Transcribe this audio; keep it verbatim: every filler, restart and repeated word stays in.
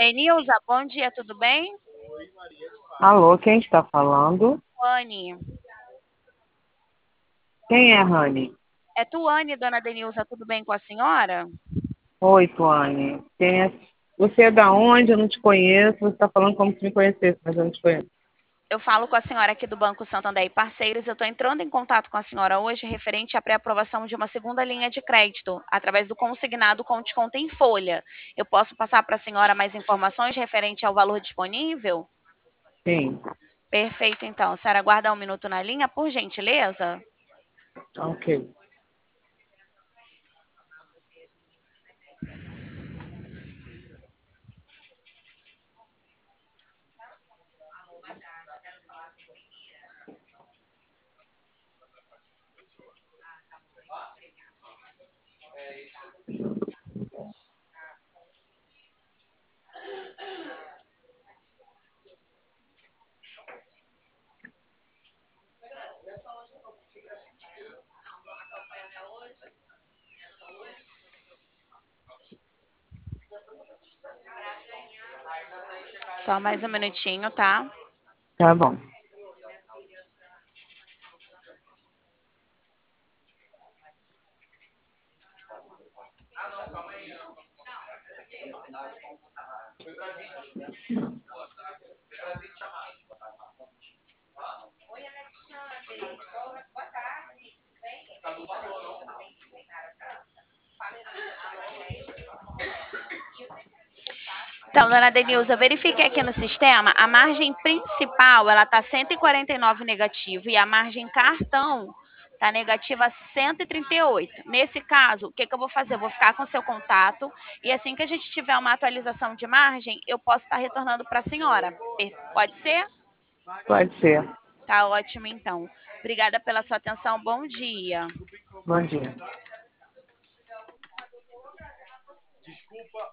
Denilza, bom dia, tudo bem? Alô, quem está falando? Tuane. Quem é Rani? É Tuane, dona Denilza, tudo bem com a senhora? Oi, Tuane. Quem é... Você é da onde? Eu não te conheço. Você está falando como se me conhecesse, mas eu não te conheço. Eu falo com a senhora aqui do Banco Santander e Parceiros. Eu estou entrando em contato com a senhora hoje referente à pré-aprovação de uma segunda linha de crédito, através do consignado com desconto em folha. Eu posso passar para a senhora mais informações referente ao valor disponível? Sim, Perfeito, então. A senhora aguarda um minuto na linha, por gentileza? ok. Só mais um minutinho, tá? Tá bom. Então, dona Denilza, verifiquei aqui no sistema, a margem principal, ela está cento e quarenta e nove negativo e a margem cartão está negativa cento e trinta e oito. Nesse caso, o que, que eu vou fazer? Eu vou ficar com o seu contato e assim que a gente tiver uma atualização de margem, eu posso estar retornando para a senhora. Pode ser? Pode ser. Tá ótimo, então. Obrigada pela sua atenção. Bom dia. Bom dia.